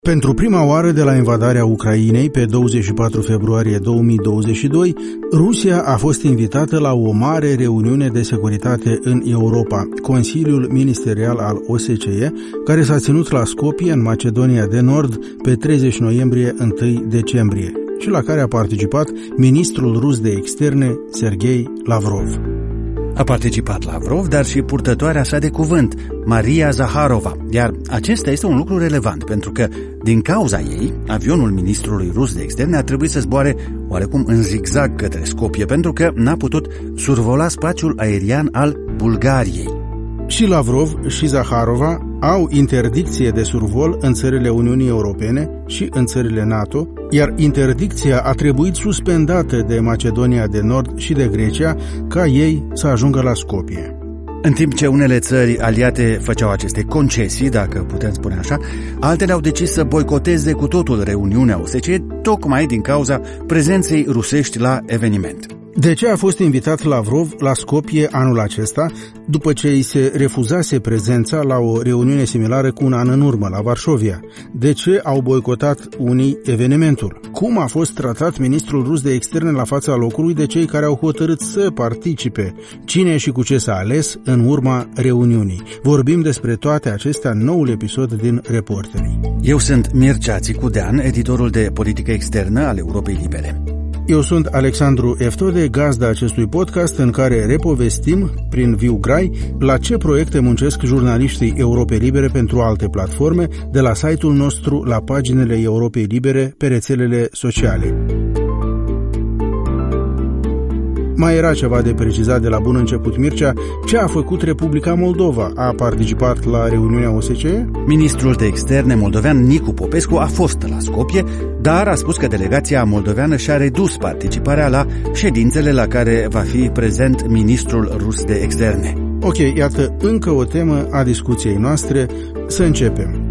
Pentru prima oară de la invadarea Ucrainei pe 24 februarie 2022, Rusia a fost invitată la o mare reuniune de securitate în Europa, Consiliul Ministerial al OSCE, care s-a ținut la Skopje, în Macedonia de Nord, pe 30 noiembrie-1 decembrie, și la care a participat ministrul rus de externe, Sergei Lavrov. A participat Lavrov, dar și purtătoarea sa de cuvânt, Maria Zaharova, iar acesta este un lucru relevant, pentru că, din cauza ei, avionul ministrului rus de externe a trebuit să zboare oarecum în zigzag către Skopje, pentru că n-a putut survola spațiul aerian al Bulgariei. Și Lavrov și Zaharova au interdicție de survol în țările Uniunii Europene și în țările NATO, iar interdicția a trebuit suspendată de Macedonia de Nord și de Grecia ca ei să ajungă la Skopje. În timp ce unele țări aliate făceau aceste concesii, dacă putem spune așa, altele au decis să boicoteze cu totul reuniunea OSCE, tocmai din cauza prezenței rusești la eveniment. De ce a fost invitat Lavrov la Skopje anul acesta, după ce îi se refuzase prezența la o reuniune similară cu un an în urmă, la Varșovia? De ce au boicotat unii evenimentul? Cum a fost tratat ministrul rus de externe la fața locului de cei care au hotărât să participe? Cine și cu ce s-a ales în urma reuniunii? Vorbim despre toate acestea în noul episod din Reporterii. Eu sunt Mircea Țicudean, editorul de politică externă al Europei Libere. Eu sunt Alexandru Eftode, gazda acestui podcast în care repovestim, prin viu grai, la ce proiecte muncesc jurnaliștii Europei Libere pentru alte platforme, de la site-ul nostru la paginile Europei Libere pe rețelele sociale. Mai era ceva de precizat de la bun început, Mircea. Ce a făcut Republica Moldova? A participat la reuniunea OSCE? Ministrul de externe moldovean Nicu Popescu a fost la Skopje, dar a spus că delegația moldoveană și-a redus participarea la ședințele la care va fi prezent ministrul rus de externe. Ok, iată încă o temă a discuției noastre. Să începem.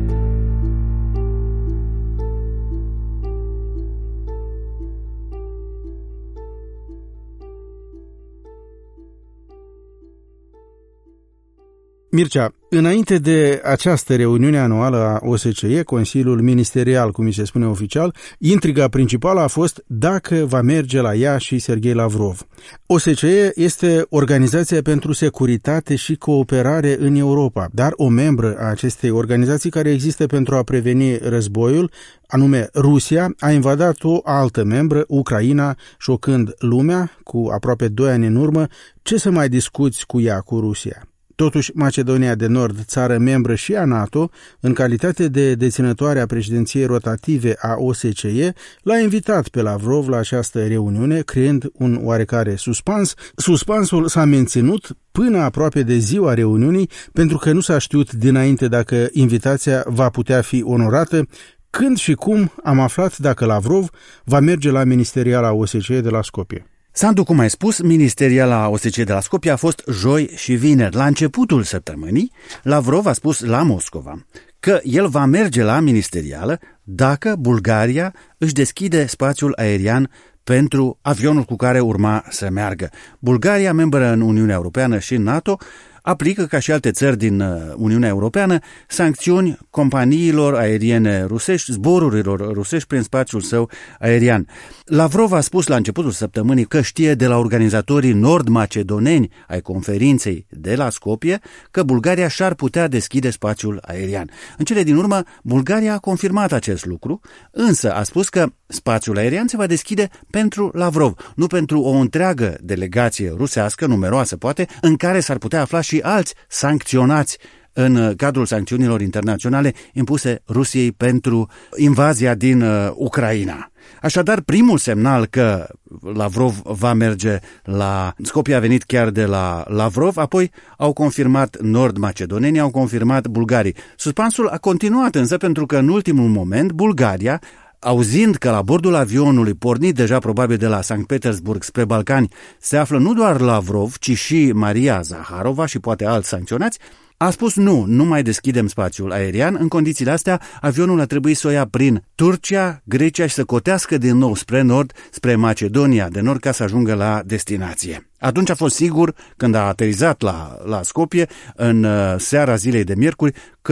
Mircea, înainte de această reuniune anuală a OSCE, Consiliul Ministerial, cum se spune oficial, intriga principală a fost dacă va merge la ea și Sergei Lavrov. OSCE este Organizația pentru Securitate și Cooperare în Europa, dar o membră a acestei organizații care există pentru a preveni războiul, anume Rusia, a invadat o altă membră, Ucraina, șocând lumea cu aproape 2 ani în urmă. Ce să mai discuți cu ea, cu Rusia? Totuși, Macedonia de Nord, țară membră și a NATO, în calitate de deținătoare a președinției rotative a OSCE, l-a invitat pe Lavrov la această reuniune, creând un oarecare suspans. Suspansul s-a menținut până aproape de ziua reuniunii, pentru că nu s-a știut dinainte dacă invitația va putea fi onorată. Când și cum am aflat dacă Lavrov va merge la ministeriala OSCE de la Skopje? Sandu, cum ai spus, ministeriala OSCE de la Skopje a fost joi și vineri. La începutul săptămânii, Lavrov a spus la Moscova că el va merge la ministerială dacă Bulgaria își deschide spațiul aerian pentru avionul cu care urma să meargă. Bulgaria, membră în Uniunea Europeană și în NATO, aplică, ca și alte țări din Uniunea Europeană, sancțiuni companiilor aeriene rusești, zborurilor rusești prin spațiul său aerian. Lavrov a spus la începutul săptămânii că știe de la organizatorii nord-macedoneni ai conferinței de la Skopje că Bulgaria și-ar putea deschide spațiul aerian. În cele din urmă, Bulgaria a confirmat acest lucru, însă a spus că spațiul aerian se va deschide pentru Lavrov, nu pentru o întreagă delegație rusească, numeroasă poate, în care s-ar putea afla și alți sancționați în cadrul sancțiunilor internaționale impuse Rusiei pentru invazia din Ucraina. Așadar, primul semnal că Lavrov va merge la Skopje a venit chiar de la Lavrov, apoi au confirmat nord-macedonenii, au confirmat bulgarii. Suspansul a continuat însă pentru că în ultimul moment Bulgaria, auzind că la bordul avionului, pornit deja probabil de la Sankt Petersburg spre Balcani, se află nu doar Lavrov, ci și Maria Zaharova și poate alți sancționați, a spus nu mai deschidem spațiul aerian. În condițiile astea, avionul a trebuit să o ia prin Turcia, Grecia și să cotească din nou spre nord, spre Macedonia de Nord, ca să ajungă la destinație. Atunci a fost sigur, când a aterizat la Skopje, în seara zilei de miercuri, că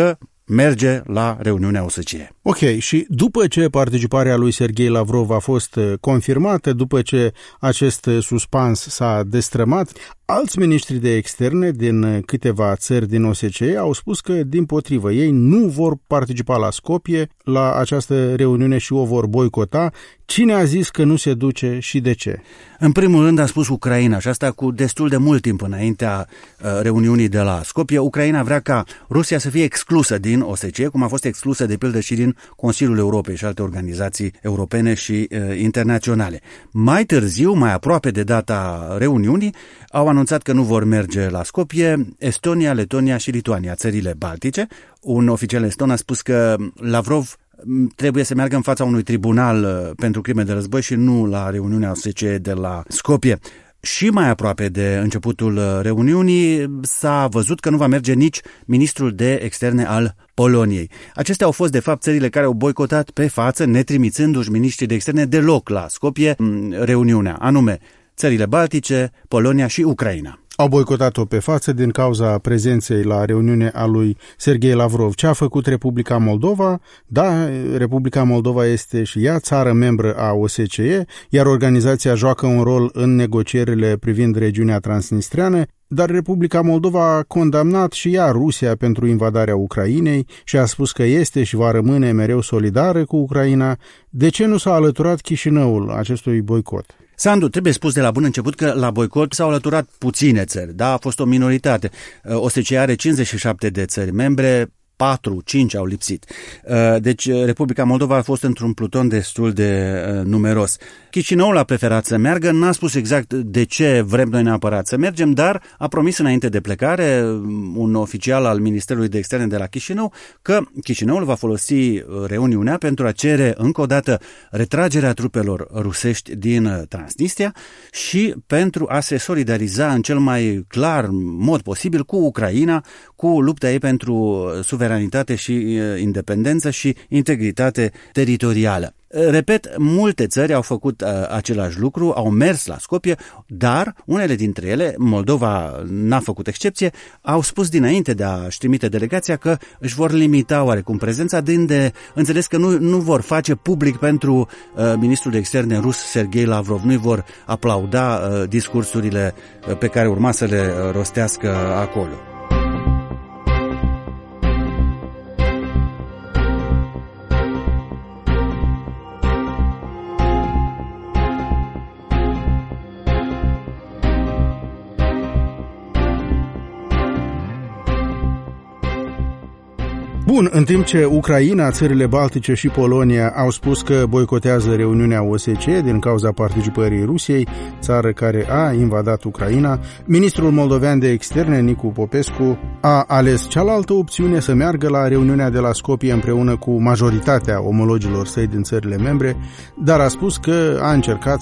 merge la reuniunea OSCE. Ok, și după ce participarea lui Serghei Lavrov a fost confirmată, după ce acest suspans s-a destrămat, alți miniștri de externe din câteva țări din OSCE au spus că, dimpotrivă, ei nu vor participa la Skopje la această reuniune și o vor boicota. Cine a zis că nu se duce și de ce? În primul rând a spus Ucraina, și asta cu destul de mult timp înaintea reuniunii de la Skopje. Ucraina vrea ca Rusia să fie exclusă din OSCE, cum a fost exclusă de pildă și din Consiliul Europei și alte organizații europene și internaționale. Mai târziu, mai aproape de data reuniunii, au anunțat că nu vor merge la Skopje Estonia, Letonia și Lituania, țările baltice. Un oficial eston a spus că Lavrov trebuie să meargă în fața unui tribunal pentru crime de război și nu la reuniunea OSCE de la Skopje. Și mai aproape de începutul reuniunii s-a văzut că nu va merge nici ministrul de externe al Poloniei. Acestea au fost de fapt țările care au boicotat pe față, netrimițându-și miniștrii de externe deloc la Skopje reuniunea, anume țările baltice, Polonia și Ucraina. Au boicotat-o pe față din cauza prezenței la reuniune a lui Serghei Lavrov. Ce a făcut Republica Moldova? Da, Republica Moldova este și ea țară membră a OSCE, iar organizația joacă un rol în negocierile privind regiunea transnistreană, dar Republica Moldova a condamnat și ea Rusia pentru invadarea Ucrainei și a spus că este și va rămâne mereu solidară cu Ucraina. De ce nu s-a alăturat Chișinăul acestui boicot? Sandu, trebuie spus de la bun început că la boicot s-au alăturat puține țări, da, a fost o minoritate. OSCE are 57 de țări membre, 4-5 au lipsit. Deci Republica Moldova a fost într-un pluton destul de numeros. Chișinăul a preferat să meargă, n-a spus exact de ce vrem noi neapărat să mergem, dar a promis înainte de plecare un oficial al Ministerului de Externe de la Chișinău că Chișinăul va folosi reuniunea pentru a cere încă o dată retragerea trupelor rusești din Transnistria și pentru a se solidariza în cel mai clar mod posibil cu Ucraina, cu lupta ei pentru suveranitate și independență și integritate teritorială. Repet, multe țări au făcut același lucru, au mers la Skopje, dar unele dintre ele, Moldova n-a făcut excepție, au spus dinainte de a-și trimite delegația că își vor limita oarecum prezența, dând de înțeles că nu vor face public pentru ministrul de externe rus Serghei Lavrov, nu-i vor aplauda discursurile pe care urma să le rostească acolo. Bun, în timp ce Ucraina, țările Baltice și Polonia au spus că boicotează reuniunea OSCE din cauza participării Rusiei, țară care a invadat Ucraina, ministrul moldovean de externe, Nicu Popescu, a ales cealaltă opțiune să meargă la reuniunea de la Skopje împreună cu majoritatea omologilor săi din țările membre, dar a spus că a încercat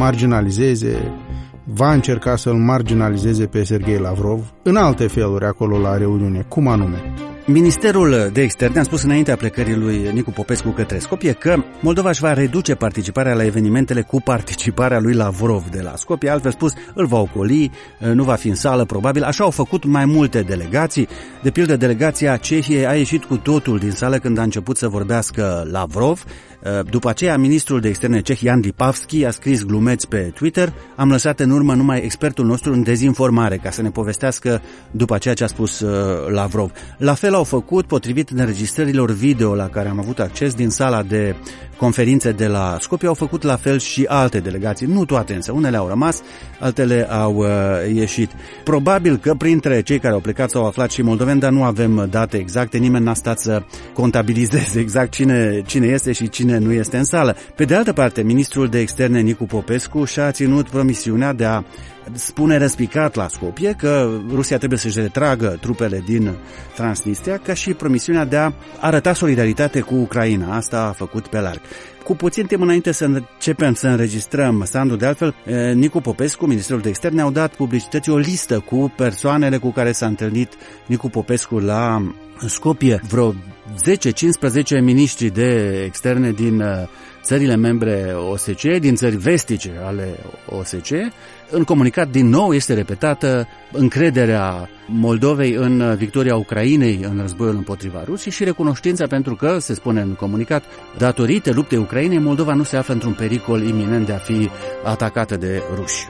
va încerca să-l marginalizeze pe Serghei Lavrov în alte feluri acolo la reuniune. Cum anume? Ministerul de externe a spus înaintea plecării lui Nicu Popescu către Skopje că Moldova își va reduce participarea la evenimentele cu participarea lui Lavrov de la Skopje, altfel spus, îl va ocoli, nu va fi în sală, probabil. Așa au făcut mai multe delegații. De pildă, delegația Cehiei a ieșit cu totul din sală când a început să vorbească Lavrov. După aceea, ministrul de externe ceh Jan Lipavsky a scris glumeți pe Twitter: am lăsat în urmă numai expertul nostru în dezinformare ca să ne povestească după ceea ce a spus Lavrov. La fel au făcut, potrivit înregistrărilor video la care am avut acces din sala de conferințe de la Skopje, au făcut la fel și alte delegații, nu toate însă, unele au rămas, altele au ieșit. Probabil că printre cei care au plecat s-au aflat și moldoveni, dar nu avem date exacte, nimeni n-a stat să contabilizeze exact cine este și cine nu este în sală. Pe de altă parte, ministrul de externe Nicu Popescu și-a ținut promisiunea de a spune răspicat la Skopje că Rusia trebuie să-și retragă trupele din Transnistria, ca și promisiunea de a arăta solidaritate cu Ucraina. Asta a făcut pe larg. Cu puțin timp înainte să începem să înregistrăm, Sandu, de altfel, Nicu Popescu, ministrul de externe, au dat publicității o listă cu persoanele cu care s-a întâlnit Nicu Popescu la Skopje. Vreo 10-15 miniștri de externe din țările membre OSCE, din țări vestice ale OSCE. În comunicat din nou este repetată încrederea Moldovei în victoria Ucrainei în războiul împotriva Rusiei și recunoștința pentru că, se spune în comunicat, datorită luptei Ucrainei, Moldova nu se află într-un pericol iminent de a fi atacată de ruși.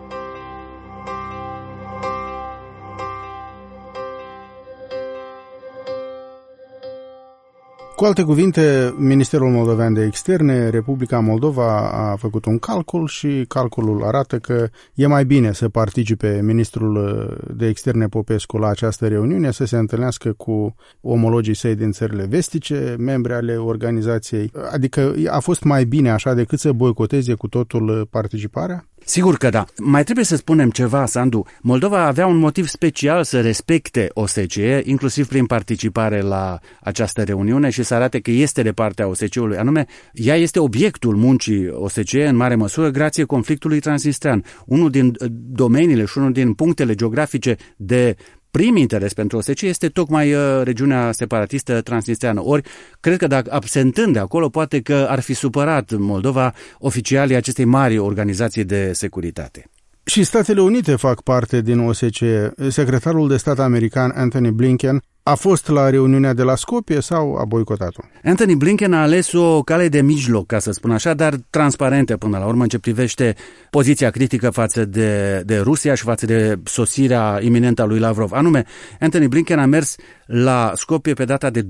Cu alte cuvinte, Ministerul Moldovean de Externe, Republica Moldova a făcut un calcul și calculul arată că e mai bine să participe ministrul de externe Popescu la această reuniune, să se întâlnească cu omologii săi din țările vestice, membri ale organizației. Adică a fost mai bine așa decât să boicoteze cu totul participarea? Sigur că da. Mai trebuie să spunem ceva, Sandu. Moldova avea un motiv special să respecte OSCE, inclusiv prin participare la această reuniune și să arate că este de partea OSCE-ului. Anume, ea este obiectul muncii OSCE în mare măsură grație conflictului transnistrean. Unul din domeniile și unul din punctele geografice de prim interes pentru OSCE este tocmai regiunea separatistă transnistreană. Ori, cred că dacă absentând de acolo, poate că ar fi supărat Moldova oficialii acestei mari organizații de securitate. Și Statele Unite fac parte din OSCE. Secretarul de stat american Antony Blinken a fost la reuniunea de la Skopje sau a boicotat-o? Antony Blinken a ales o cale de mijloc, ca să spun așa, dar transparentă până la urmă în ce privește poziția critică față de Rusia și față de sosirea iminentă a lui Lavrov. Anume, Antony Blinken a mers la Skopje pe data de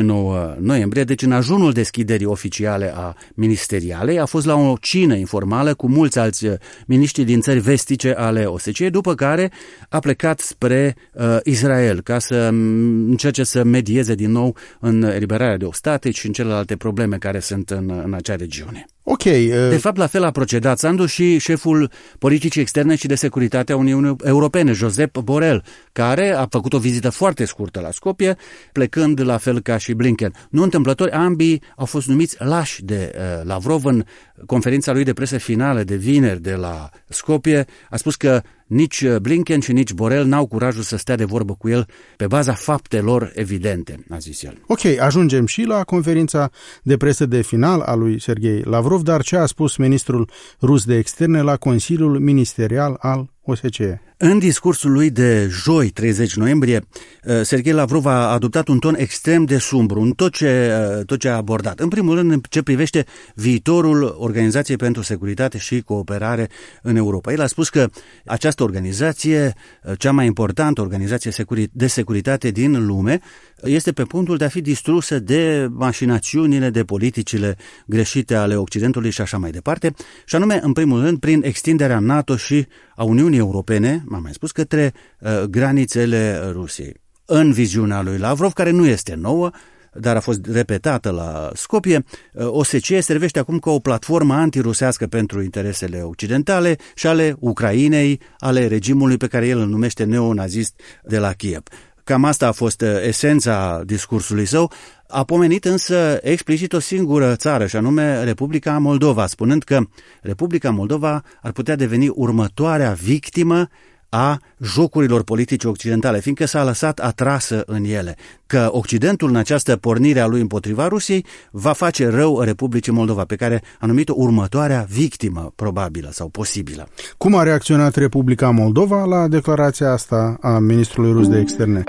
29 noiembrie, deci în ajunul deschiderii oficiale a ministerialei. A fost la o cină informală cu mulți alți miniștri din țări vestice ale OSCE, după care a plecat spre Israel ca să încerce să medieze din nou în eliberarea de ostateci și în celelalte probleme care sunt în acea regiune. Ok. De fapt, la fel a procedat, Sandu, și șeful politicii externe și de securitate a Uniunii Europene, Josep Borrell, care a făcut o vizită foarte scurtă la Skopje, plecând la fel ca și Blinken. Nu întâmplător, ambii au fost numiți lași de Lavrov în conferința lui de presă finală de vineri de la Skopje. A spus că nici Blinken și nici Borrell n-au curajul să stea de vorbă cu el pe baza faptelor evidente, a zis el. Ok, ajungem și la conferința de presă de final a lui Serghei Lavrov, dar ce a spus ministrul rus de externe la Consiliul Ministerial al OSCE? În discursul lui de joi, 30 noiembrie, Serghei Lavrov a adoptat un ton extrem de sumbru în tot ce a abordat. În primul rând, în ce privește viitorul Organizației pentru Securitate și Cooperare în Europa. El a spus că această organizație, cea mai importantă organizație de securitate din lume, este pe punctul de a fi distrusă de mașinațiunile, de politicile greșite ale Occidentului și așa mai departe, și anume, în primul rând, prin extinderea NATO și a Uniunii Europene, m-am mai spus, către granițele Rusiei. În viziunea lui Lavrov, care nu este nouă, dar a fost repetată la Skopje, OSCE servește acum ca o platformă antirusească pentru interesele occidentale și ale Ucrainei, ale regimului pe care el îl numește neonazist de la Kiev. Cam asta a fost esența discursului său. A pomenit însă explicit o singură țară, și anume Republica Moldova, spunând că Republica Moldova ar putea deveni următoarea victimă a jocurilor politice occidentale, fiindcă s-a lăsat atrasă în ele, că Occidentul, în această pornire a lui împotriva Rusiei, va face rău Republicii Moldova, pe care a numit-o următoarea victimă probabilă sau posibilă. Cum a reacționat Republica Moldova la declarația asta a ministrului rus de externe?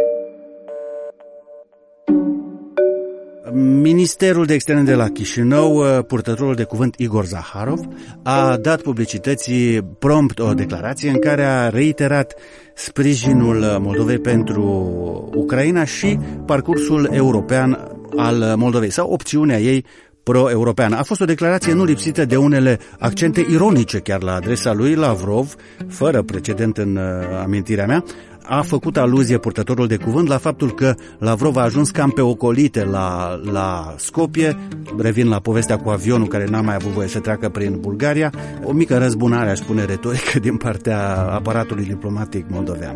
Ministerul de externe de la Chișinău, purtătorul de cuvânt Igor Zaharov, a dat publicității prompt o declarație în care a reiterat sprijinul Moldovei pentru Ucraina și parcursul european al Moldovei sau opțiunea ei pro-europeană. A fost o declarație nu lipsită de unele accente ironice chiar la adresa lui Lavrov, fără precedent în amintirea mea. A făcut aluzie purtătorul de cuvânt la faptul că Lavrov a ajuns cam pe ocolite la Skopje. Revin la povestea cu avionul care n-a mai avut voie să treacă prin Bulgaria. O mică răzbunare, aș spune, retorică din partea aparatului diplomatic moldovean.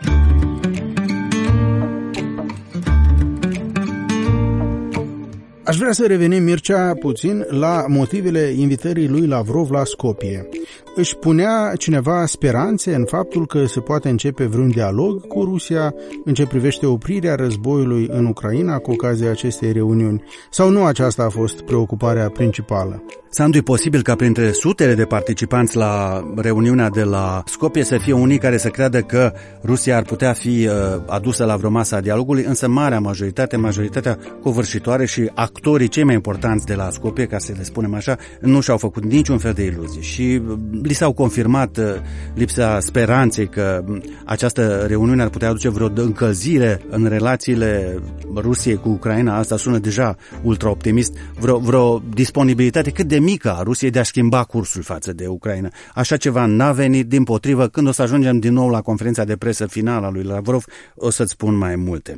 Aș vrea să revenim, Mircea, puțin la motivele invitării lui Lavrov la Skopje. Își punea cineva speranțe în faptul că se poate începe vreun dialog cu Rusia în ce privește oprirea războiului în Ucraina cu ocazia acestei reuniuni? Sau nu aceasta a fost preocuparea principală? Sandu, e posibil ca printre sutele de participanți la reuniunea de la Skopje să fie unii care să creadă că Rusia ar putea fi adusă la vreo masă a dialogului, însă marea majoritatea covârșitoare și actorii cei mai importanți de la Skopje, ca să le spunem așa, nu și-au făcut niciun fel de iluzii și li s-au confirmat lipsa speranței că această reuniune ar putea aduce vreo încălzire în relațiile Rusiei cu Ucraina. Asta sună deja ultra-optimist, vreo disponibilitate cât de mică a Rusiei de a schimba cursul față de Ucraina. Așa ceva n-a venit, dimpotrivă. Când o să ajungem din nou la conferința de presă finală a lui Lavrov, o să-ți spun mai multe.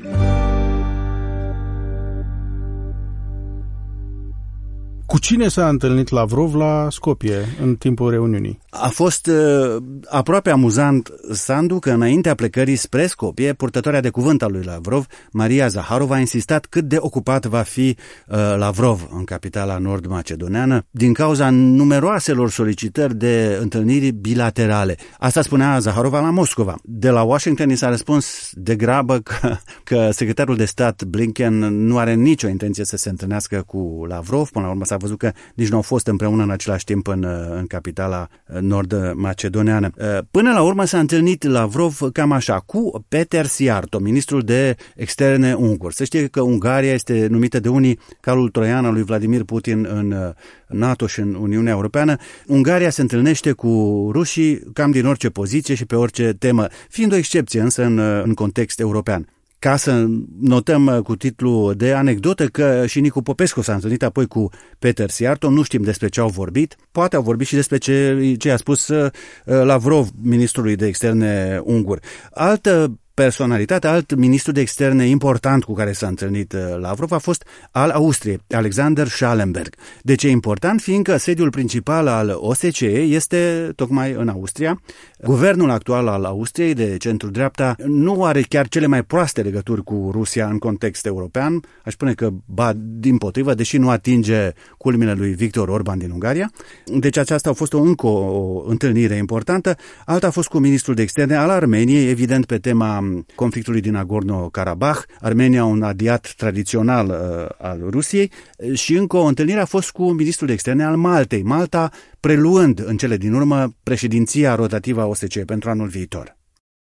Cu cine s-a întâlnit Lavrov la Skopje în timpul reuniunii? A fost aproape amuzant, Sandu, că înaintea plecării spre Skopje, purtătoarea de cuvânt al lui Lavrov, Maria Zaharova, a insistat cât de ocupat va fi Lavrov în capitala nord-macedoneană din cauza numeroaselor solicitări de întâlniri bilaterale. Asta spunea Zaharova la Moscova. De la Washington i s-a răspuns degrabă că secretarul de stat Blinken nu are nicio intenție să se întâlnească cu Lavrov. Până la urmă s-a văzut că nici nu au fost împreună în același timp în capitala nord-macedoneană. Până la urmă s-a întâlnit Lavrov cam așa, cu Péter Szijjártó, ministrul de externe ungur. Să știe că Ungaria este numită de unii calul troian al lui Vladimir Putin în NATO și în Uniunea Europeană. Ungaria se întâlnește cu rușii cam din orice poziție și pe orice temă, fiind o excepție însă în context european. Ca să notăm cu titlu de anecdotă că și Nicu Popescu s-a întâlnit apoi cu Péter Szijjártó, nu știm despre ce au vorbit, poate au vorbit și despre ce a spus Lavrov, ministrului de externe ungur. Altă personalitate, alt ministru de externe important cu care s-a întâlnit Lavrov a fost al Austriei, Alexander Schallenberg. De ce e important? Fiindcă sediul principal al OSCE este tocmai în Austria. Guvernul actual al Austriei de centru-dreapta nu are chiar cele mai proaste legături cu Rusia în context european. Aș spune că, dimpotrivă, deși nu atinge culmile lui Viktor Orban din Ungaria. Deci aceasta a fost încă o întâlnire importantă. Alta a fost cu ministrul de externe al Armeniei, evident pe tema conflictului din Nagorno-Karabakh, Armenia un aliat tradițional al Rusiei, și încă o întâlnire a fost cu ministrul de externe al Maltei, Malta preluând în cele din urmă președinția rotativă a OSCE pentru anul viitor.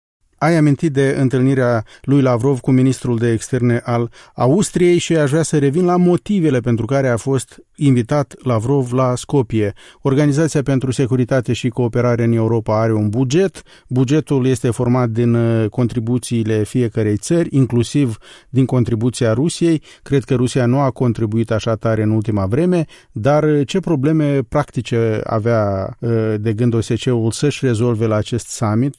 Ai amintit de întâlnirea lui Lavrov cu ministrul de externe al Austriei și aș vrea să revin la motivele pentru care a fost invitat Lavrov la Skopje. Organizația pentru Securitate și Cooperare în Europa are un buget. Bugetul este format din contribuțiile fiecărei țări, inclusiv din contribuția Rusiei. Cred că Rusia nu a contribuit așa tare în ultima vreme, dar ce probleme practice avea de gând OSCE-ul să-și rezolve la acest summit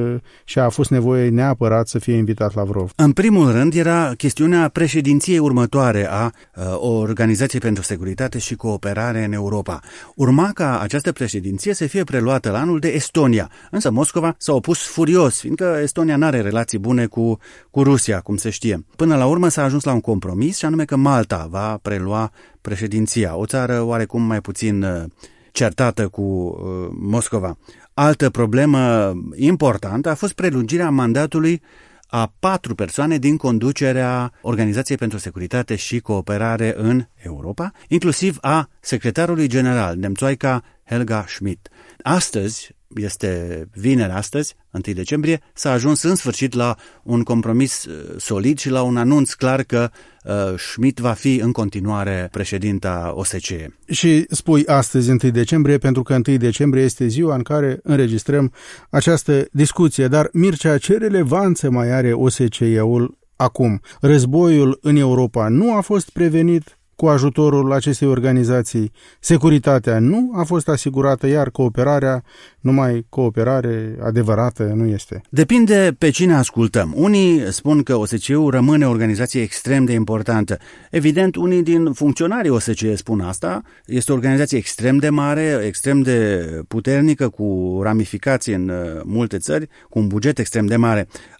și a fost nevoie neapărat să fie invitat Lavrov? În primul rând era chestiunea președinției următoare a Organizației pentru Securitate și Cooperare în Europa. Urma ca această președinție să fie preluată la anul de Estonia, însă Moscova s-a opus furios, fiindcă Estonia n-are relații bune cu Rusia, cum se știe. Până la urmă s-a ajuns la un compromis, și anume că Malta va prelua președinția, o țară oarecum mai puțin certată cu Moscova. Altă problemă importantă a fost prelungirea mandatului a 4 persoane din conducerea Organizației pentru Securitate și Cooperare în Europa, inclusiv a secretarului general, nemțoaica Helga Schmidt. Astăzi, este vineri astăzi, 1 decembrie, s-a ajuns în sfârșit la un compromis solid și la un anunț clar că Schmidt va fi în continuare președinta OSCE. Și spui astăzi 1 decembrie, pentru că 1 decembrie este ziua în care înregistrăm această discuție. Dar, Mircea, ce relevanță mai are OSCE-ul acum? Războiul în Europa nu a fost prevenit cu ajutorul acestei organizații. Securitatea nu a fost asigurată, iar cooperarea, numai cooperare adevărată nu este. Depinde pe cine ascultăm. Unii spun că OSCE-ul rămâne o organizație extrem de importantă. Evident, unii din funcționarii OSCE spun asta. Este o organizație extrem de mare, extrem de puternică, cu ramificații în multe țări, cu un buget extrem de mare.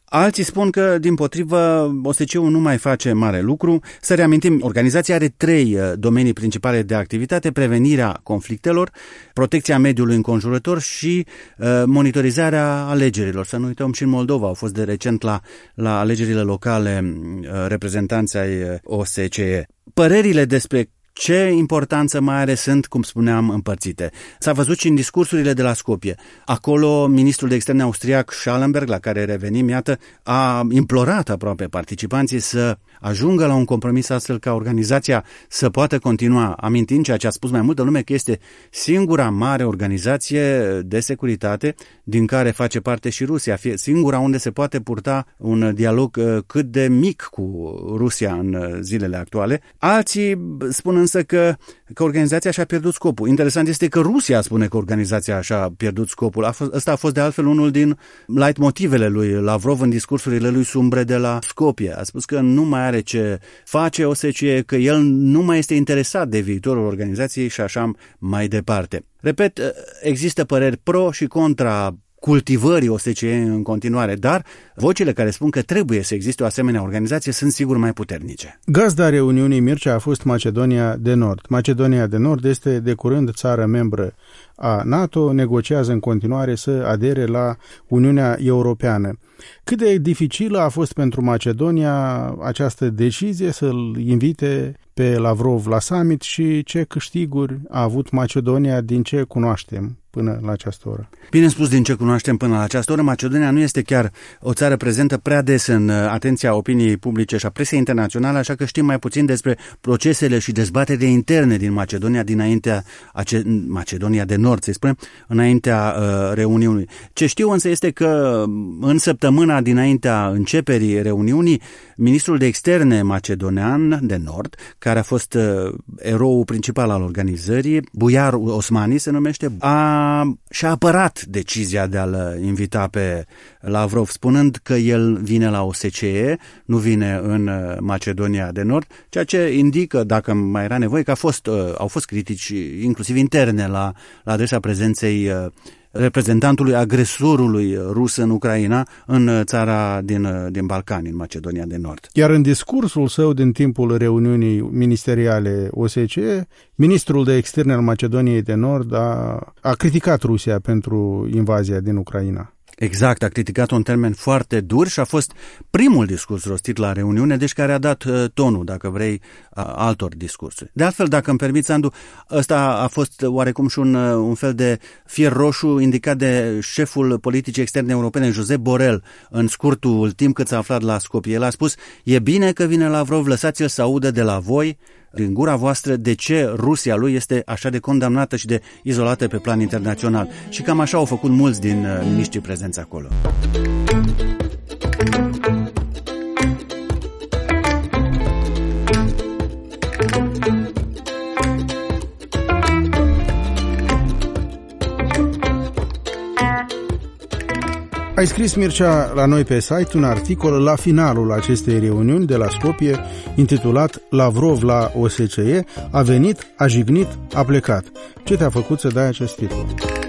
Alții spun că, dimpotrivă, OSCE-ul nu mai face mare lucru. Să reamintim, organizația are 3 domenii principale de activitate: prevenirea conflictelor, protecția mediului înconjurător și monitorizarea alegerilor. Să nu uităm, și în Moldova au fost de recent la alegerile locale reprezentanții ai OSCE. Părerile despre ce importanță mai are sunt, cum spuneam, împărțite. S-a văzut și în discursurile de la Skopje. Acolo, ministrul de externe austriac Schallenberg, la care revenim, iată, a implorat aproape participanții să ajungă la un compromis astfel ca organizația să poată continua, amintind ceea ce a spus mai multă lume, că este singura mare organizație de securitate din care face parte și Rusia, singura unde se poate purta un dialog cât de mic cu Rusia în zilele actuale. Alții spun însă că organizația și-a pierdut scopul. Interesant este că Rusia spune că organizația și-a pierdut scopul. Ăsta a fost de altfel unul din leitmotivele lui Lavrov în discursurile lui sumbre de la Skopje. A spus că nu mai are ce face OSCE, că el nu mai este interesat de viitorul organizației și așa mai departe. Repet, există păreri pro și contra cultivării OSCE în continuare, dar vocile care spun că trebuie să existe o asemenea organizație sunt sigur mai puternice. Gazda reuniunii Mircea a fost Macedonia de Nord. Macedonia de Nord este de curând țară membră a NATO, negociază în continuare să adere la Uniunea Europeană. Cât de dificilă a fost pentru Macedonia această decizie să-l invite pe Lavrov la summit și ce câștiguri a avut Macedonia din ce cunoaștem până la această oră? Bine spus, din ce cunoaștem până la această oră, Macedonia nu este chiar o țară prezentă prea des în atenția opiniei publice și a presei internaționale, așa că știm mai puțin despre procesele și dezbaterile interne din Macedonia dinaintea Macedonia de Nord, să spunem, înaintea reuniunii. Ce știu însă este că în săptămâna dinaintea începerii reuniunii, ministrul de externe macedonian de Nord, care a fost eroul principal al organizării, Bujar Osmani se numește, și-a apărat decizia de a-l invita pe Lavrov, spunând că el vine la OSCE, nu vine în Macedonia de Nord, ceea ce indică, dacă mai era nevoie, că au fost critici inclusiv interne la adresa prezenței reprezentantului agresorului rus în Ucraina, în țara din Balcani, în Macedonia de Nord. Iar în discursul său din timpul reuniunii ministeriale OSCE, ministrul de externe al Macedoniei de Nord a criticat Rusia pentru invazia din Ucraina. Exact, a criticat-o în termeni foarte duri și a fost primul discurs rostit la reuniune, deci care a dat tonul, dacă vrei, altor discursuri. De altfel, dacă îmi permiți, Andu, ăsta a fost oarecum și un fel de fier roșu indicat de șeful politicii externe europene, Josep Borrell, în scurtul timp cât s-a aflat la Skopje. El a spus: e bine că vine Lavrov, lăsați-l să audă de la voi, din gura voastră, de ce Rusia lui este așa de condamnată și de izolată pe plan internațional. Și cam așa au făcut mulți din miniștrii prezenți acolo. Ai scris, Mircea, la noi pe site un articol la finalul acestei reuniuni de la Skopje, intitulat Lavrov la OSCE, a venit, a jignit, a plecat. Ce te-a făcut să dai acest titlu?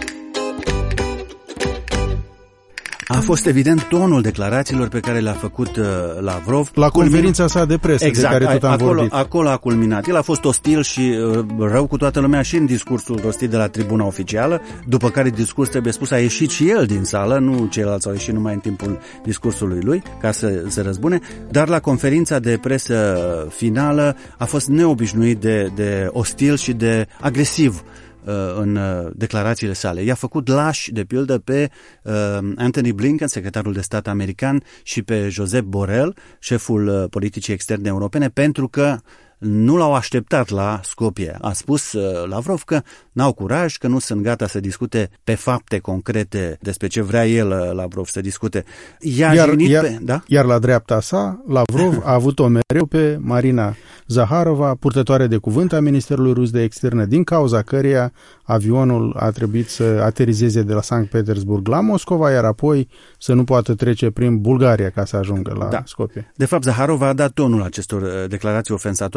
A fost evident tonul declarațiilor pe care le-a făcut Lavrov. La conferința sa de presă, exact, de care tot am vorbit. Acolo a culminat. El a fost ostil și rău cu toată lumea și în discursul rostit de la tribuna oficială, după care discurs, trebuie spus, a ieșit și el din sală, nu ceilalți au ieșit numai în timpul discursului lui, ca să se răzbune, dar la conferința de presă finală a fost neobișnuit de ostil și de agresiv în declarațiile sale. I-a făcut lași, de pildă, pe Antony Blinken, secretarul de stat american, și pe Josep Borrell, șeful politicii externe europene, pentru că nu l-au așteptat la Skopje. A spus Lavrov că n-au curaj, că nu sunt gata să discute pe fapte concrete despre ce vrea el, Lavrov, să discute. Iar la dreapta sa, Lavrov a avut-o mereu pe Marina Zaharova, purtătoare de cuvânt a Ministerului Rus de Externe, din cauza căreia avionul a trebuit să aterizeze de la Sankt Petersburg la Moscova, iar apoi să nu poată trece prin Bulgaria ca să ajungă la Skopje. De fapt, Zaharova a dat tonul acestor declarații ofensatoare,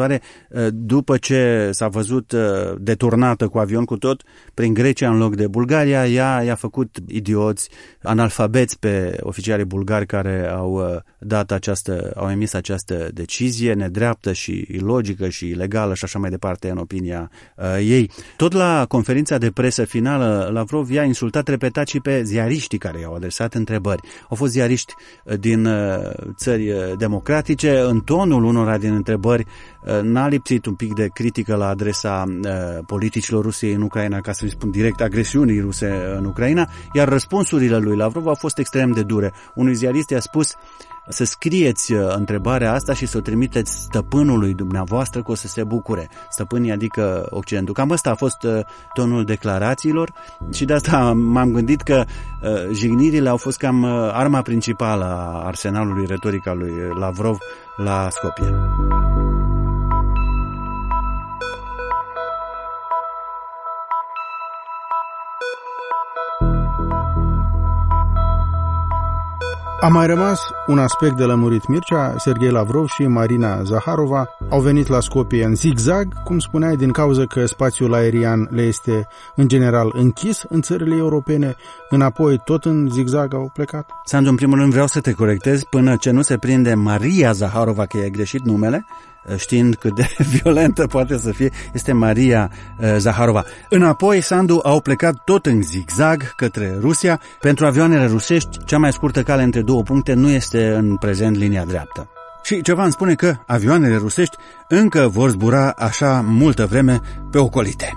întrebare. După ce s-a văzut deturnată cu avion cu tot prin Grecia în loc de Bulgaria, ea i-a făcut idioți, analfabeți pe oficialii bulgari care au emis această decizie nedreaptă și ilogică și ilegală și așa mai departe în opinia ei. Tot la conferința de presă finală, Lavrov i-a insultat repetat și pe ziariștii care i-au adresat întrebări. Au fost ziariști din țări democratice. În tonul unora din întrebări n-a lipsit un pic de critică la adresa politicilor Rusiei în Ucraina, ca să spun direct, agresiunii ruse în Ucraina, iar răspunsurile lui Lavrov au fost extrem de dure. Unui ziarist i-a spus să scrieți întrebarea asta și să o trimiteți stăpânului dumneavoastră, că o să se bucure. Stăpânii, adică Occidentul. Cam ăsta a fost tonul declarațiilor și de asta m-am gândit că jignirile au fost cam arma principală a arsenalului retoric al lui Lavrov la Skopje. A mai rămas un aspect de lămurit. Mircea, Serghei Lavrov și Marina Zaharova au venit la Skopje în zigzag, cum spuneai, din cauza că spațiul aerian le este în general închis în țările europene, înapoi tot în zigzag au plecat? Sandu, în primul rând vreau să te corectez până ce nu se prinde Maria Zaharova că i-ai greșit numele, știind cât de violentă poate să fie, este Maria Zaharova. Înapoi, Sandu, au plecat tot în zigzag către Rusia. Pentru avioanele rusești, cea mai scurtă cale între două puncte nu este în prezent linia dreaptă. Și ceva îmi spune că avioanele rusești încă vor zbura așa multă vreme pe ocolite.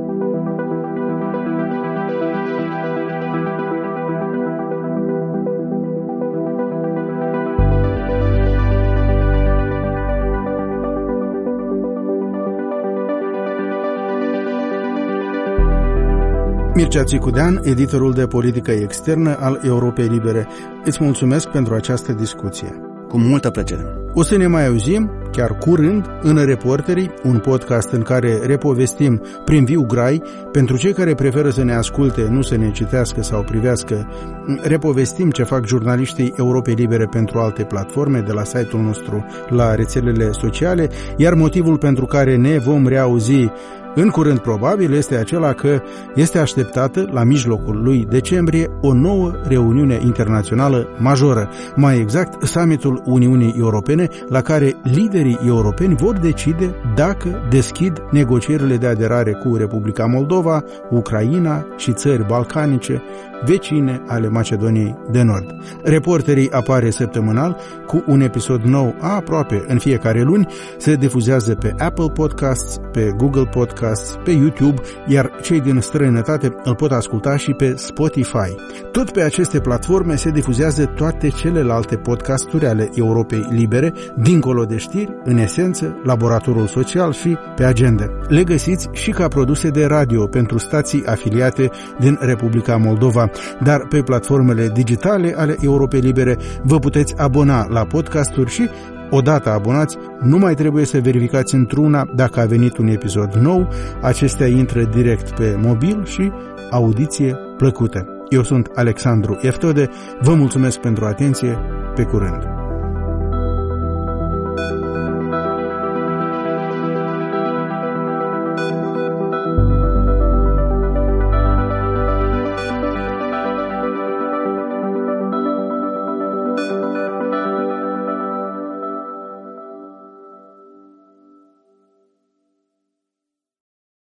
Mircea Țicudean, editorul de politică externă al Europei Libere. Îți mulțumesc pentru această discuție. Cu multă plăcere. O să ne mai auzim, chiar curând, în Reporterii, un podcast în care repovestim prin viu grai, pentru cei care preferă să ne asculte, nu să ne citească sau privească, repovestim ce fac jurnaliștii Europei Libere pentru alte platforme, de la site-ul nostru la rețelele sociale, iar motivul pentru care ne vom reauzi în curând probabil este acela că este așteptată la mijlocul lui decembrie o nouă reuniune internațională majoră, mai exact summitul Uniunii Europene, la care liderii europeni vor decide dacă deschid negocierile de aderare cu Republica Moldova, Ucraina și țări balcanice vecine ale Macedoniei de Nord. Reporterii apare săptămânal cu un episod nou aproape în fiecare luni, se difuzează pe Apple Podcasts, pe Google Podcasts, pe YouTube, iar cei din străinătate îl pot asculta și pe Spotify. Tot pe aceste platforme se difuzează toate celelalte podcasturi ale Europei Libere, dincolo de știri, în esență, Laboratorul Social și pe agenda. Le găsiți și ca produse de radio pentru stații afiliate din Republica Moldova, dar pe platformele digitale ale Europei Libere vă puteți abona la podcasturi și, odată abonați, nu mai trebuie să verificați într-una dacă a venit un episod nou, acestea intră direct pe mobil și audiție plăcută. Eu sunt Alexandru Eftode, vă mulțumesc pentru atenție, pe curând!